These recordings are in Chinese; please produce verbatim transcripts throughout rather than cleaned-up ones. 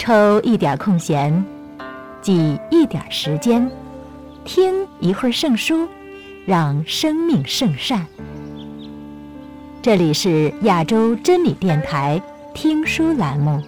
抽一点空闲，挤一点时间，听一会儿圣书，让生命圣善。这里是亚洲真理电台听书栏目。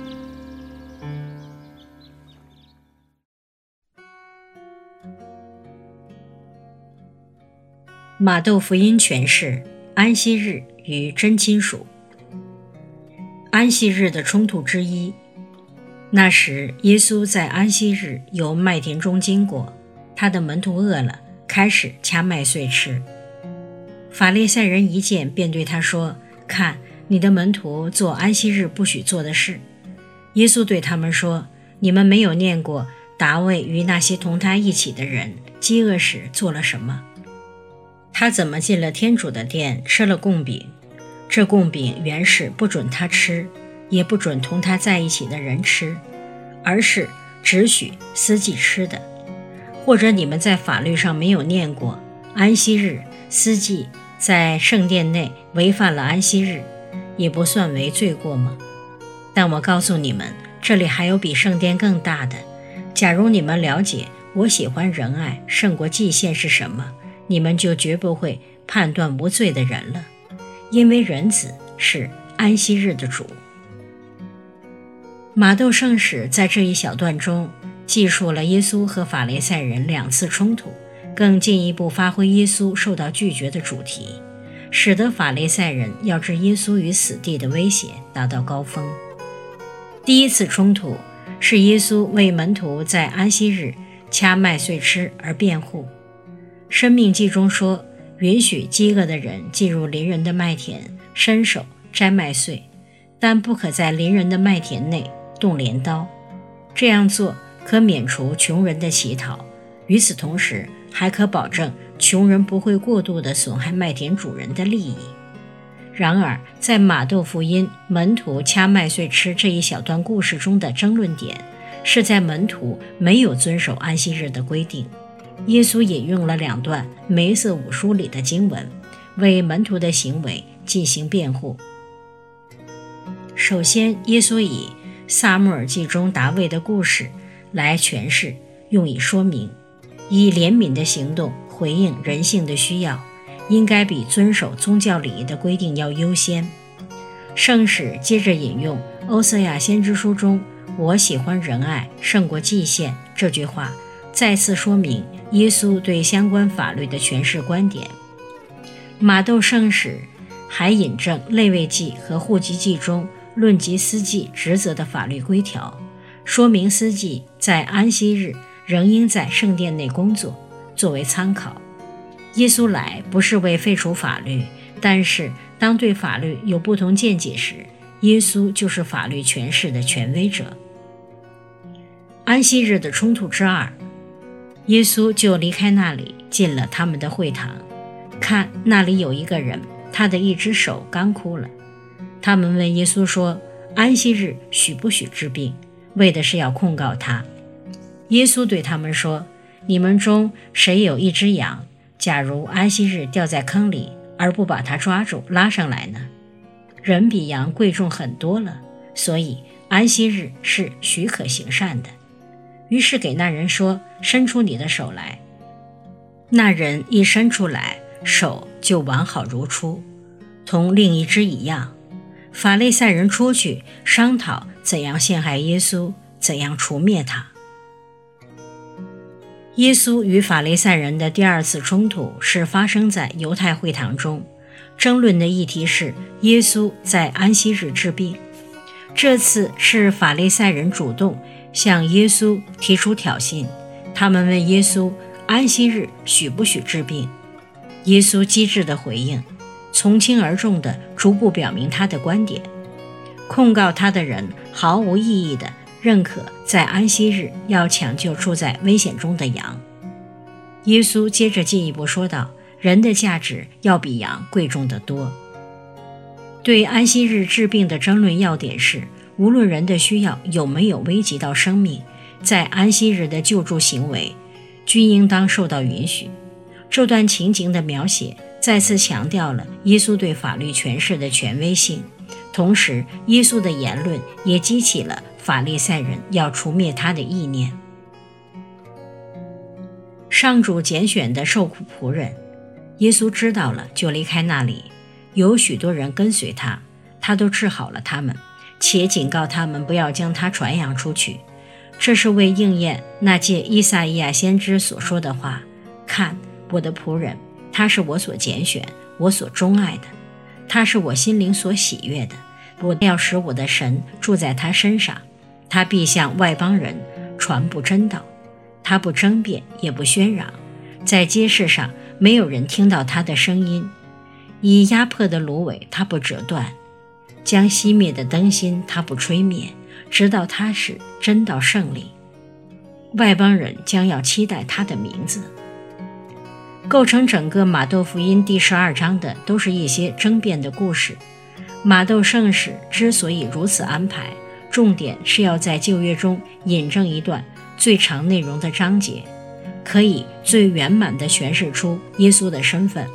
马窦福音诠释安息日与真亲属。安息日的冲突之一。那时耶稣在安息日由麦田中经过，他的门徒饿了，开始掐麦穗吃。法利赛人一见便对他说，看，你的门徒做安息日不许做的事。耶稣对他们说，你们没有念过达味与那些同他一起的人饥饿时做了什么？他怎么进了天主的殿，吃了供饼？这供饼原是不准他吃，也不准同他在一起的人吃，而是只许司祭吃的。或者你们在法律上没有念过，安息日司祭在圣殿内违反了安息日，也不算为罪过吗？但我告诉你们，这里还有比圣殿更大的。假如你们了解我喜欢仁爱胜过祭献是什么，你们就绝不会判断无罪的人了，因为人子是安息日的主。马窦圣史在这一小段中记述了耶稣和法利赛人两次冲突，更进一步发挥耶稣受到拒绝的主题，使得法利赛人要置耶稣于死地的威胁达到高峰。第一次冲突是耶稣为门徒在安息日掐麦穗吃而辩护。申命记中说，允许饥饿的人进入邻人的麦田，伸手摘麦穗，但不可在邻人的麦田内动镰刀。这样做可免除穷人的乞讨，与此同时还可保证穷人不会过度地损害麦田主人的利益。然而在马窦福音门徒掐麦穗吃这一小段故事中的争论点是在门徒没有遵守安息日的规定。耶稣引用了两段梅瑟五书里的经文，为门徒的行为进行辩护。首先，耶稣以撒母耳记中达味的故事来诠释，用以说明，以怜悯的行动回应人性的需要，应该比遵守宗教礼仪的规定要优先。圣史接着引用欧瑟亚先知书中我喜欢仁爱胜过祭献这句话，再次说明耶稣对相关法律的诠释观点。马窦圣史还引证利未记和户籍记中论及司祭职责的法律规条，说明司祭在安息日仍应在圣殿内工作，作为参考。耶稣来不是为废除法律，但是当对法律有不同见解时，耶稣就是法律诠释的权威者。安息日的冲突之二，耶稣就离开那里，进了他们的会堂。看，那里有一个人，他的一只手干枯了。他们问耶稣说，安息日许不许治病，为的是要控告他。耶稣对他们说，你们中谁有一只羊，假如安息日掉在坑里，而不把它抓住拉上来呢？人比羊贵重很多了，所以安息日是许可行善的。于是给那人说，伸出你的手来。那人一伸出来，手就完好如初，同另一只一样。法利赛人出去商讨怎样陷害耶稣，怎样除灭他。耶稣与法利赛人的第二次冲突是发生在犹太会堂中，争论的议题是耶稣在安息日治病。这次是法利赛人主动向耶稣提出挑衅，他们问耶稣安息日许不许治病。耶稣机智地回应，从轻而重地逐步表明他的观点。控告他的人毫无意义地认可在安息日要抢救处在危险中的羊。耶稣接着进一步说道，人的价值要比羊贵重得多。对安息日治病的争论要点是，无论人的需要有没有危及到生命，在安息日的救助行为均应当受到允许。这段情景的描写再次强调了耶稣对法律诠释的权威性，同时耶稣的言论也激起了法利赛人要除灭他的意念。上主拣选的受苦仆人，耶稣知道了就离开那里，有许多人跟随他，他都治好了他们，且警告他们不要将他传扬出去。这是为应验那借依撒意亚先知所说的话：看，我的仆人，他是我所拣选，我所钟爱的，他是我心灵所喜悦的，我要使我的神住在他身上，他必向外邦人传布真道，他不争辩也不喧嚷，在街市上没有人听到他的声音，以压迫的芦苇他不折断，将熄灭的灯芯他不吹灭，直到他使真道胜利。外邦人将要期待他的名字。构成整个马窦福音第十二章的都是一些争辩的故事。马窦圣史之所以如此安排，重点是要在旧约中引证一段最长内容的章节，可以最圆满地诠释出耶稣的身份。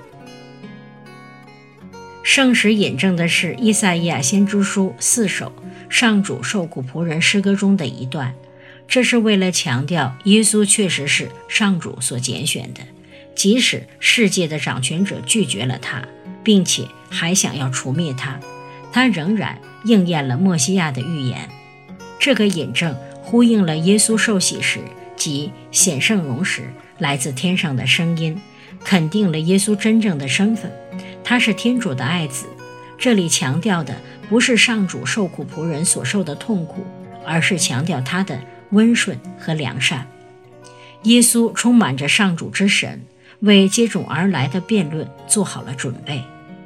圣史引证的是依撒意亚先知书四首上主受苦仆人诗歌中的一段，这是为了强调耶稣确实是上主所拣选的，即使世界的掌权者拒绝了他，并且还想要除灭他，他仍然应验了默西亚的预言。这个引证呼应了耶稣受洗时即显圣容时来自天上的声音，肯定了耶稣真正的身份，他是天主的爱子。这里强调的不是上主受苦仆人所受的痛苦，而是强调他的温顺和良善。耶稣充满着上主之神，为接踵而来的辩论做好了准备。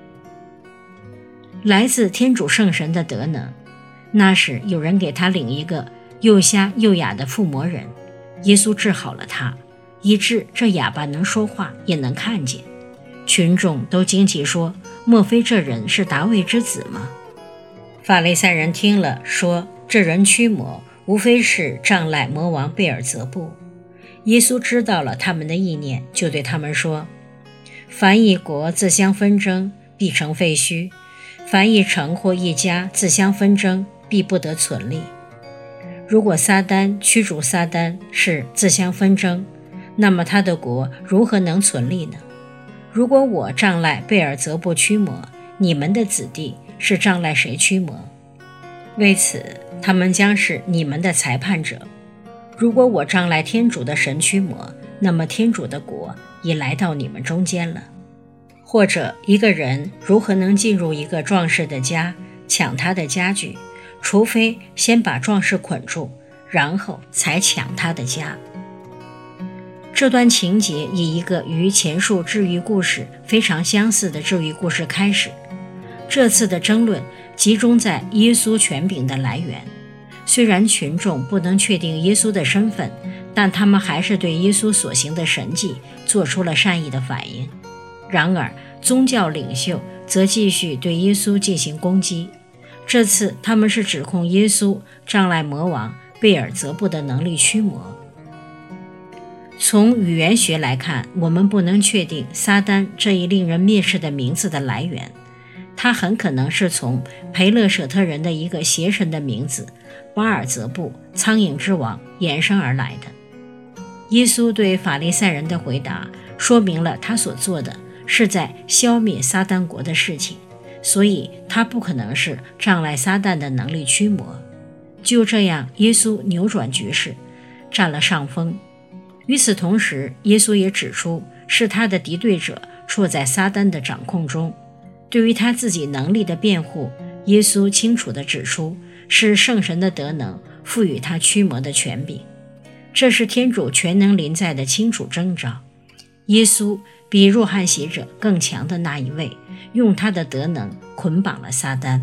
来自天主圣神的德能，那时有人给他领一个又瞎又哑的附魔人，耶稣治好了他，以致这哑巴能说话也能看见。群众都惊奇说，莫非这人是达味之子吗？法利赛人听了说，这人驱魔无非是仗赖魔王贝尔泽布。耶稣知道了他们的意念，就对他们说，凡一国自相纷争，必成废墟；凡一城或一家自相纷争，必不得存立。如果撒旦驱逐撒旦是自相纷争，那么他的国如何能存立呢？如果我仗赖贝尔泽布驱魔，你们的子弟是仗赖谁驱魔？为此，他们将是你们的裁判者。如果我仗赖天主的神驱魔，那么天主的国已来到你们中间了。或者一个人如何能进入一个壮士的家，抢他的家具，除非先把壮士捆住，然后才抢他的家。这段情节以一个与前述治愈故事非常相似的治愈故事开始。这次的争论集中在耶稣权柄的来源。虽然群众不能确定耶稣的身份，但他们还是对耶稣所行的神迹做出了善意的反应。然而宗教领袖则继续对耶稣进行攻击，这次他们是指控耶稣仗赖魔王贝尔泽布的能力驱魔。从语言学来看，我们不能确定撒旦这一令人蔑视的名字的来源，它很可能是从培勒舍特人的一个邪神的名字巴尔泽布苍蝇之王衍生而来的。耶稣对法利赛人的回答说明了他所做的是在消灭撒旦国的事情，所以他不可能是仗赖撒旦的能力驱魔。就这样，耶稣扭转局势，占了上风。与此同时，耶稣也指出是他的敌对者处在撒旦的掌控中。对于他自己能力的辩护，耶稣清楚地指出是圣神的德能赋予他驱魔的权柄，这是天主全能临在的清楚征兆。耶稣比若翰洗者更强的那一位，用他的德能捆绑了撒旦。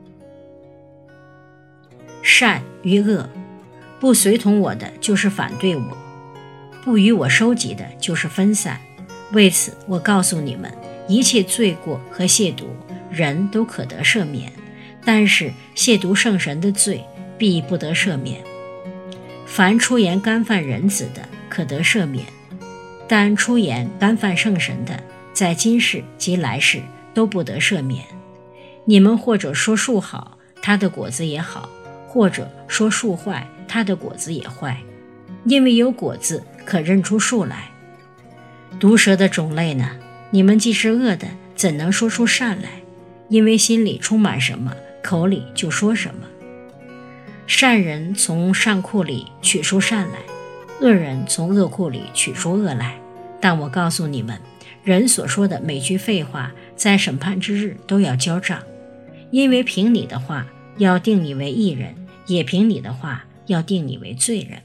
善与恶，不随同我的就是反对我，不与我收集的就是分散。为此我告诉你们，一切罪过和亵渎人都可得赦免，但是亵渎圣神的罪必不得赦免。凡出言干犯人子的可得赦免，但出言干犯圣神的，在今世及来世都不得赦免。你们或者说树好，它的果子也好； 或者说树坏，它的果子也坏，因为有果子可认出树来。毒蛇的种类呢？你们既是恶的，怎能说出善来？因为心里充满什么，口里就说什么。善人从善库里取出善来，恶人从恶库里取出恶来。但我告诉你们，人所说的每句废话，在审判之日都要交账，因为凭你的话要定你为义人，也凭你的话要定你为罪人。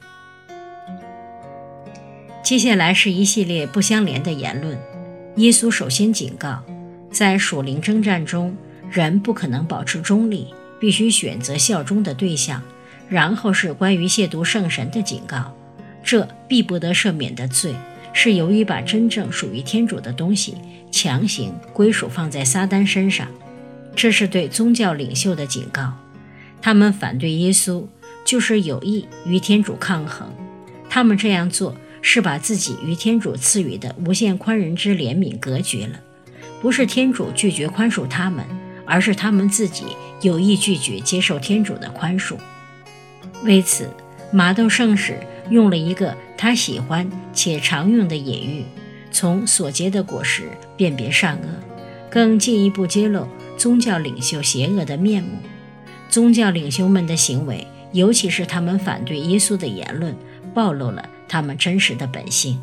接下来是一系列不相连的言论。耶稣首先警告，在属灵征战中，人不可能保持中立，必须选择效忠的对象。然后是关于亵渎圣神的警告，这必不得赦免的罪，是由于把真正属于天主的东西强行归属放在撒旦身上。这是对宗教领袖的警告，他们反对耶稣，就是有意与天主抗衡。他们这样做是把自己与天主赐予的无限宽仁之怜悯隔绝了。不是天主拒绝宽恕他们，而是他们自己有意拒绝接受天主的宽恕。为此，马窦圣使用了一个他喜欢且常用的隐喻，从所结的果实辨别善恶，更进一步揭露宗教领袖邪恶的面目。宗教领袖们的行为，尤其是他们反对耶稣的言论，暴露了他们真实的本性。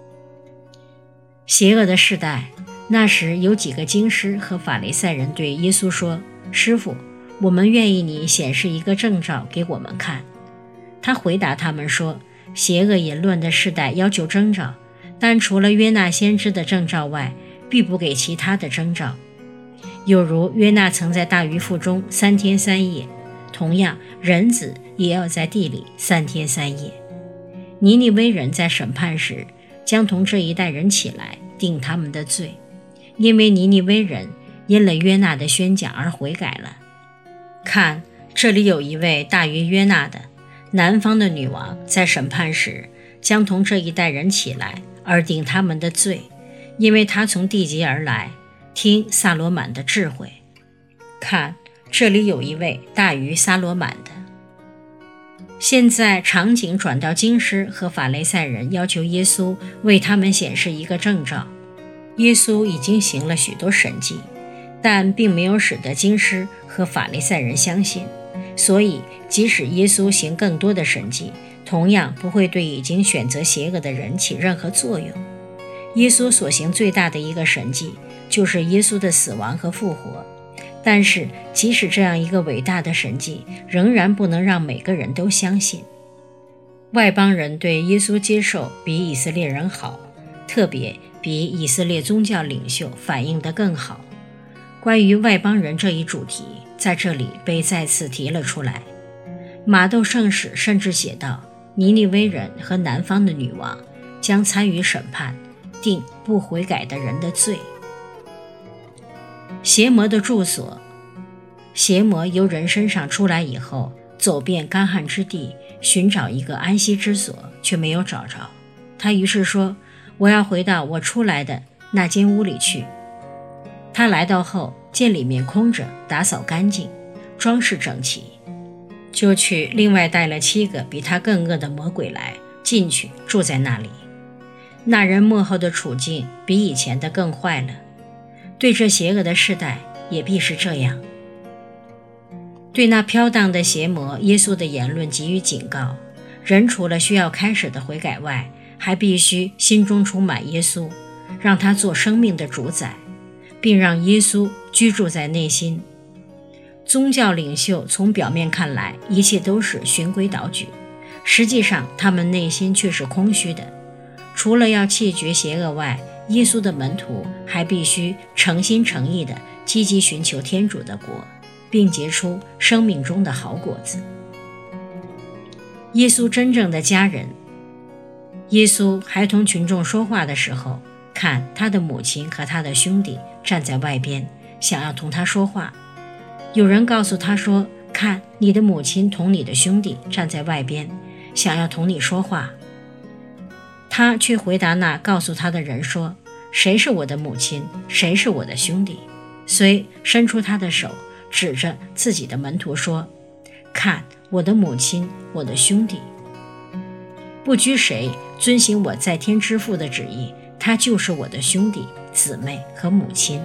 邪恶的世代，那时有几个经师和法利赛人对耶稣说：“师父，我们愿意你显示一个证照给我们看。”他回答他们说：“邪恶淫乱的世代要求征兆，但除了约纳先知的征兆外，必不给其他的征兆。有如约纳曾在大鱼腹中三天三夜，同样人子也要在地里三天三夜。尼尼微人在审判时，将同这一代人起来，定他们的罪，因为尼尼微人因了约纳的宣讲而悔改了。看，这里有一位大于约纳的。南方的女王在审判时，将同这一代人起来，而定他们的罪，因为他从地极而来，听撒罗满的智慧。看，这里有一位大于撒罗满的。现在场景转到经师和法利赛人要求耶稣为他们显示一个证照。耶稣已经行了许多神迹，但并没有使得经师和法利赛人相信，所以即使耶稣行更多的神迹，同样不会对已经选择邪恶的人起任何作用。耶稣所行最大的一个神迹，就是耶稣的死亡和复活。但是即使这样一个伟大的神迹，仍然不能让每个人都相信。外邦人对耶稣接受比以色列人好，特别比以色列宗教领袖反应得更好。关于外邦人这一主题，在这里被再次提了出来。马窦圣使甚至写道，尼尼微人和南方的女王将参与审判，定不悔改的人的罪。邪魔的住所，邪魔由人身上出来以后，走遍干旱之地，寻找一个安息之所，却没有找着。他于是说：“我要回到我出来的那间屋里去。”他来到后，见里面空着，打扫干净，装饰整齐，就去另外带了七个比他更恶的魔鬼来，进去住在那里。那人末后的处境比以前的更坏了。对这邪恶的世代也必是这样。对那飘荡的邪魔，耶稣的言论给予警告：人除了需要开始的悔改外，还必须心中充满耶稣，让他做生命的主宰，并让耶稣居住在内心。宗教领袖从表面看来，一切都是循规蹈矩，实际上他们内心却是空虚的。除了要弃绝邪恶外，耶稣的门徒还必须诚心诚意地积极寻求天主的国，并结出生命中的好果子。耶稣真正的家人，耶稣还同群众说话的时候，看他的母亲和他的兄弟站在外边，想要同他说话。有人告诉他说：“看，你的母亲同你的兄弟站在外边，想要同你说话。”他却回答那告诉他的人说：“谁是我的母亲？谁是我的兄弟？”虽伸出他的手，指着自己的门徒说：“看， 我的母亲，我的兄弟。不拘谁，遵行我在天之父的旨意，他就是我的兄弟、姊妹和母亲。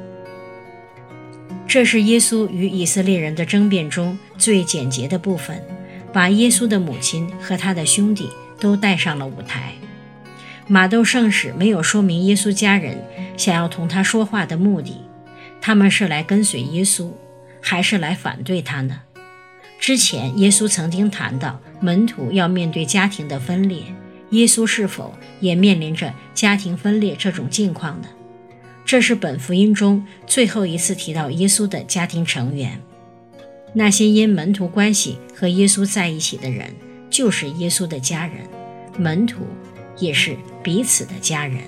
这是耶稣与以色列人的争辩中最简洁的部分，把耶稣的母亲和他的兄弟都带上了舞台。马窦圣史没有说明耶稣家人想要同他说话的目的，他们是来跟随耶稣，还是来反对他呢？之前耶稣曾经谈到门徒要面对家庭的分裂，耶稣是否也面临着家庭分裂这种境况呢？这是本福音中最后一次提到耶稣的家庭成员。那些因门徒关系和耶稣在一起的人，就是耶稣的家人，门徒也是彼此的家人。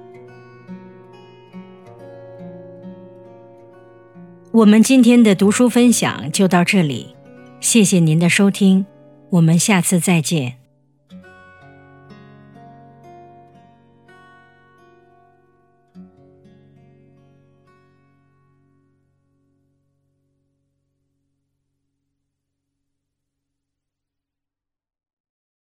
我们今天的读书分享就到这里，谢谢您的收听，我们下次再见。